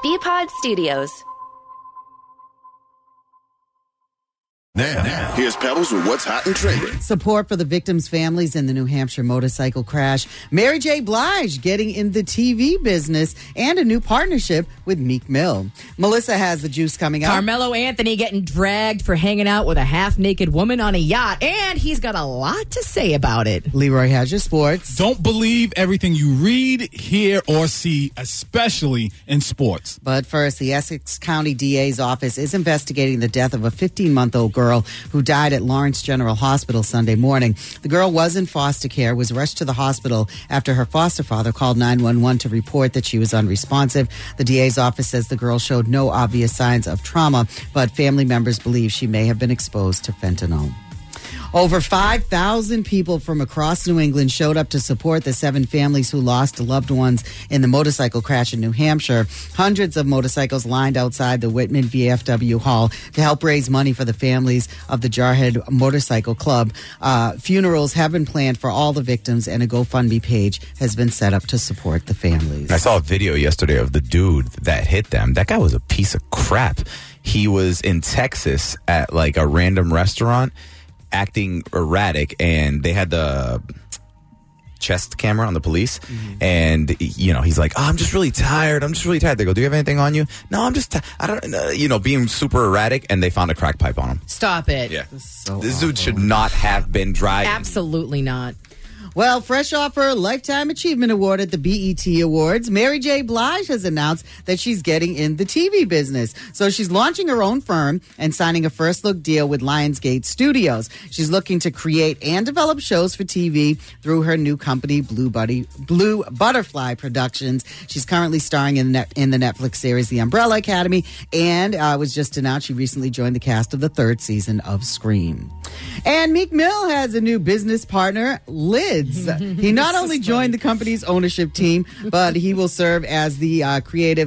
BPod Studios. Now, here's Pebbles with what's hot and trending. Support for the victims' families in the New Hampshire motorcycle crash. Mary J. Blige getting in the TV business and a new partnership with Meek Mill. Melissa has the juice coming up. Carmelo Anthony getting dragged for hanging out with a half-naked woman on a yacht, and he's got a lot to say about it. Leroy has your sports. Don't believe everything you read, hear, or see, especially in sports. But first, the Essex County DA's office is investigating the death of a 15-month-old girl who died at Lawrence General Hospital Sunday morning. The girl was in foster care, was rushed to the hospital after her foster father called 911 to report that she was unresponsive. The DA's office says the girl showed no obvious signs of trauma, but family members believe she may have been exposed to fentanyl. Over 5,000 people from across New England showed up to support the 7 families who lost loved ones in the motorcycle crash in New Hampshire. Hundreds of motorcycles lined outside the Whitman VFW Hall to help raise money for the families of the Jarhead Motorcycle Club. Funerals have been planned for all the victims, and a GoFundMe page has been set up to support the families. I saw a video yesterday of the dude that hit them. That guy was a piece of crap. He was in Texas at like a random restaurant acting erratic, and they had the chest camera on the police, and he's like, "Oh, I'm just really tired. They go, "Do you have anything on you?" "No, I'm just I don't being super erratic," and they found a crack pipe on him. Stop it. Yeah. This dude should not have been driving. Absolutely not. Well, fresh off her Lifetime Achievement Award at the BET Awards, Mary J. Blige has announced that she's getting in the TV business. So she's launching her own firm and signing a first-look deal with Lionsgate Studios. She's looking to create and develop shows for TV through her new company, Blue Butterfly Productions. She's currently starring in the Netflix series The Umbrella Academy, and was just announced she recently joined the cast of the 3rd season of Scream. And Meek Mill has a new business partner, Lids. He not only joined the company's ownership team, but he will serve as the creative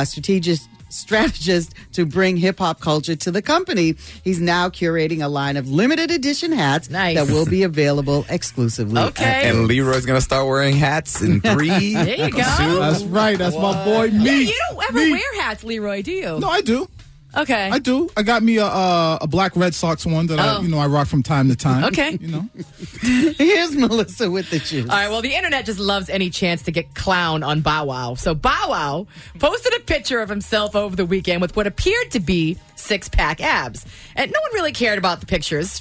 strategist to bring hip-hop culture to the company. He's now curating a line of limited edition hats that will be available exclusively. Okay. And Leroy's going to start wearing hats in 3. There you go. That's right. That's my boy, Meek. You don't ever wear hats, Leroy, do you? No, I do. Okay. I do. I got me a black Red Sox one that I rock from time to time. Okay. Here's Melissa with the juice. All right, well, the internet just loves any chance to get clown on Bow Wow. So Bow Wow posted a picture of himself over the weekend with what appeared to be 6-pack abs. And no one really cared about the pictures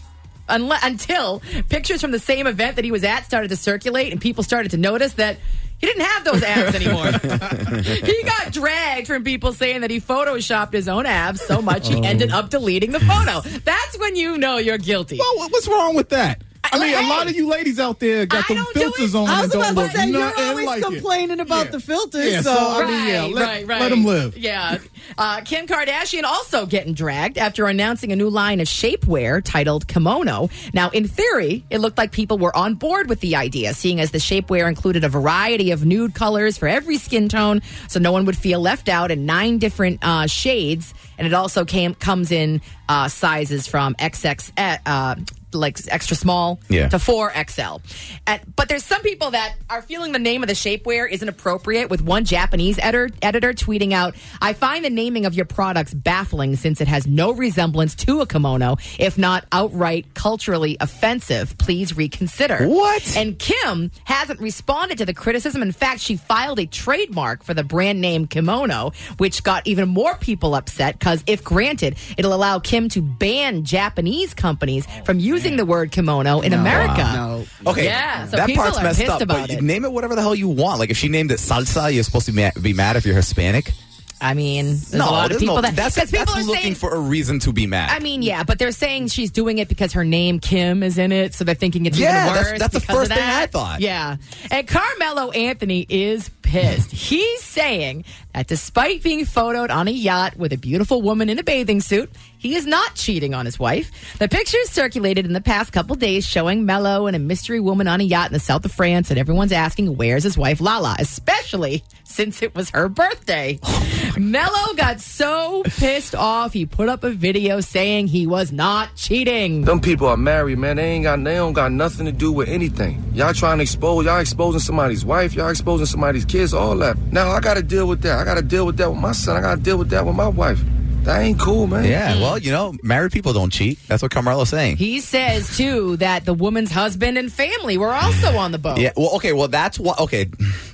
until pictures from the same event that he was at started to circulate and people started to notice that he didn't have those abs anymore. He got dragged from people saying that he photoshopped his own abs so much he ended up deleting the photo. That's when you know you're guilty. Well, what's wrong with that? I mean, a lot of you ladies out there got the filters on. I was and about don't to say, look you're always like complaining about the filters. Yeah, let them live. Yeah. Kim Kardashian also getting dragged after announcing a new line of shapewear titled Kimono. Now, in theory, it looked like people were on board with the idea, seeing as the shapewear included a variety of nude colors for every skin tone, so no one would feel left out in 9 different shades. And it also comes in sizes from XX, like extra small to 4XL. But there's some people that are feeling the name of the shapewear isn't appropriate, with one Japanese editor tweeting out, "I find the naming of your products baffling since it has no resemblance to a kimono, if not outright culturally offensive. Please reconsider." What? And Kim hasn't responded to the criticism. In fact, she filed a trademark for the brand name Kimono, which got even more people upset because if granted, it'll allow Kim to ban Japanese companies from using the word kimono in America. Okay, yeah, so that people part's are messed pissed up. about But it. name it whatever the hell you want. Like if she named it salsa, you're supposed to be mad if you're Hispanic. I mean, there's a lot of people that's people are looking saying, for a reason to be mad. I mean, yeah, but they're saying she's doing it because her name Kim is in it, so they're thinking it's even worse. That's the because first of thing that. I thought. Yeah, and Carmelo Anthony is pissed. He's saying that despite being photoed on a yacht with a beautiful woman in a bathing suit, he is not cheating on his wife. The pictures circulated in the past couple days showing Melo and a mystery woman on a yacht in the south of France, and everyone's asking, where's his wife Lala? Especially since it was her birthday. Melo got so pissed off, he put up a video saying he was not cheating. Them people are married, man. They don't got nothing to do with anything. Y'all trying to y'all exposing somebody's wife, y'all exposing somebody's kid. kids, all that. Now I got to deal with that. I got to deal with that with my son. I got to deal with that with my wife. That ain't cool, man. Yeah, well, married people don't cheat. That's what Carmelo's saying. He says, too, that the woman's husband and family were also on the boat. Yeah, well, okay, that's what, okay.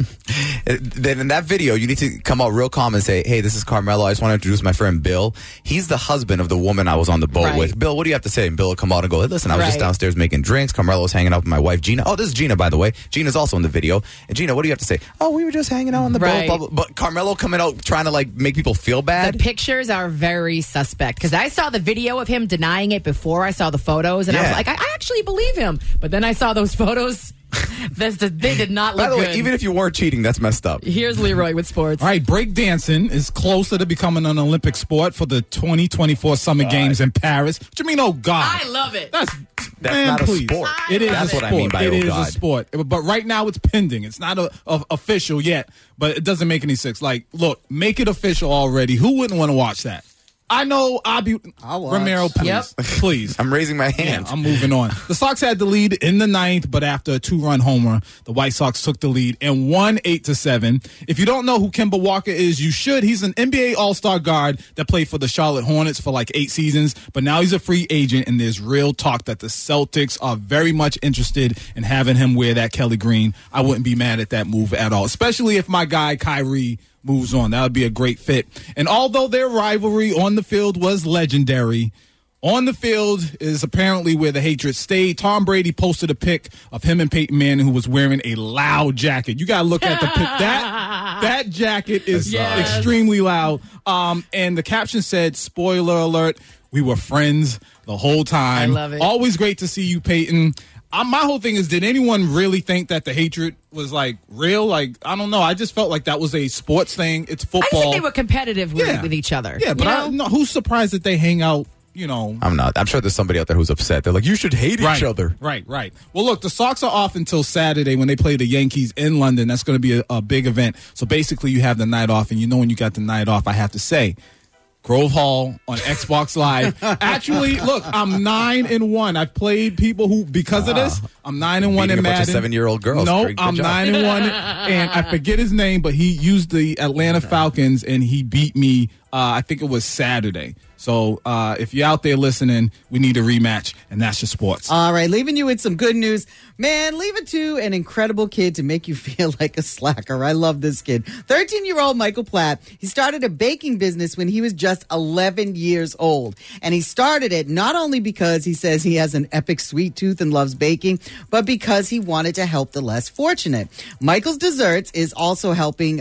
Then in that video, you need to come out real calm and say, hey, this is Carmelo. I just want to introduce my friend Bill. He's the husband of the woman I was on the boat with. Bill, what do you have to say? And Bill will come out and go, hey, listen, I was just downstairs making drinks. Carmelo was hanging out with my wife, Gina. Oh, this is Gina, by the way. Gina's also in the video. And Gina, what do you have to say? Oh, we were just hanging out on the boat. Blah, blah. But Carmelo coming out trying to, make people feel bad. The pictures are very suspect because I saw the video of him denying it before I saw the photos. And I was like, I actually believe him. But then I saw those photos. They did not look good. By the way, even if you weren't cheating, that's messed up. Here's Leroy with sports. All right, breakdancing is closer to becoming an Olympic sport for the 2024 Summer Games in Paris. What do you mean, oh, God? I love it. That's not a sport. It is That's a what sport. I mean by it is God. a sport. But right now it's pending. It's not official yet, but it doesn't make any sense. Look, make it official already. Who wouldn't want to watch that? I know I'll watch. Romero, please. Yep. Please. I'm raising my hand. Yeah, I'm moving on. The Sox had the lead in the ninth, but after a 2-run homer, the White Sox took the lead and won 8-7. If you don't know who Kemba Walker is, you should. He's an NBA All-Star guard that played for the Charlotte Hornets for 8 seasons, but now he's a free agent, and there's real talk that the Celtics are very much interested in having him wear that Kelly green. I wouldn't be mad at that move at all, especially if my guy Kyrie moves on. That would be a great fit. And although their rivalry on the field was legendary, on the field is apparently where the hatred stayed. Tom Brady posted a pic of him and Peyton Manning, who was wearing a loud jacket. You got to look at the pic. That jacket is extremely loud. And the caption said, spoiler alert, we were friends the whole time. I love it. Always great to see you, Peyton. My whole thing is, did anyone really think that the hatred was real? I don't know. I just felt like that was a sports thing. It's football. I think they were competitive with each other. Yeah, but who's surprised that they hang out? I'm not. I'm sure there's somebody out there who's upset. They're like, you should hate each other. Right. Well, look, the Sox are off until Saturday when they play the Yankees in London. That's going to be a big event. So basically, you have the night off, and when you got the night off, I have to say, Grove Hall on Xbox Live. Actually, look, I'm 9-1. I've played people who, because of this, I'm 9-1 in Madden. 7-year-old girls. No, I'm 9-1, and I forget his name, but he used the Atlanta Falcons, and he beat me. I think it was Saturday. So if you're out there listening, we need a rematch, and that's your sports. All right, leaving you with some good news. Man, leave it to an incredible kid to make you feel like a slacker. I love this kid. 13-year-old Michael Platt. He started a baking business when he was just 11 years old. And he started it not only because he says he has an epic sweet tooth and loves baking, but because he wanted to help the less fortunate. Michael's Desserts is also helping.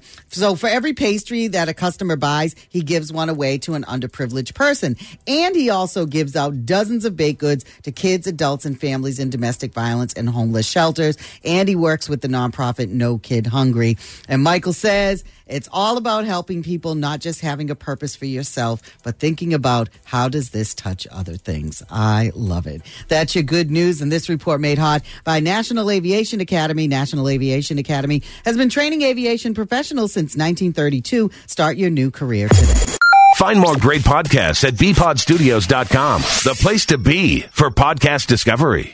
So for every pastry that a customer buys, he gives one away to an underprivileged person. And he also gives out dozens of baked goods to kids, adults, and families in domestic violence and homeless shelters. And he works with the nonprofit No Kid Hungry. And Michael says it's all about helping people, not just having a purpose for yourself, but thinking about how does this touch other things. I love it. That's your good news. And this report made hot by National Aviation Academy. National Aviation Academy has been training aviation professionals since 1932. Start your new career today. Find more great podcasts at bpodstudios.com, the place to be for podcast discovery.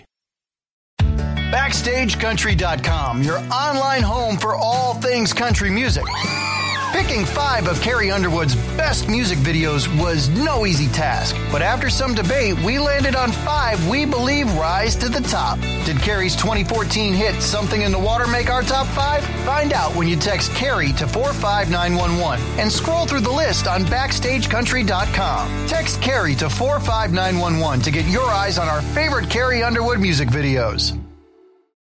BackstageCountry.com, your online home for all things country music. Picking 5 of Carrie Underwood's best music videos was no easy task. But after some debate, we landed on 5 we believe rise to the top. Did Carrie's 2014 hit Something in the Water make our top 5? Find out when you text Carrie to 45911 and scroll through the list on BackstageCountry.com. Text Carrie to 45911 to get your eyes on our favorite Carrie Underwood music videos.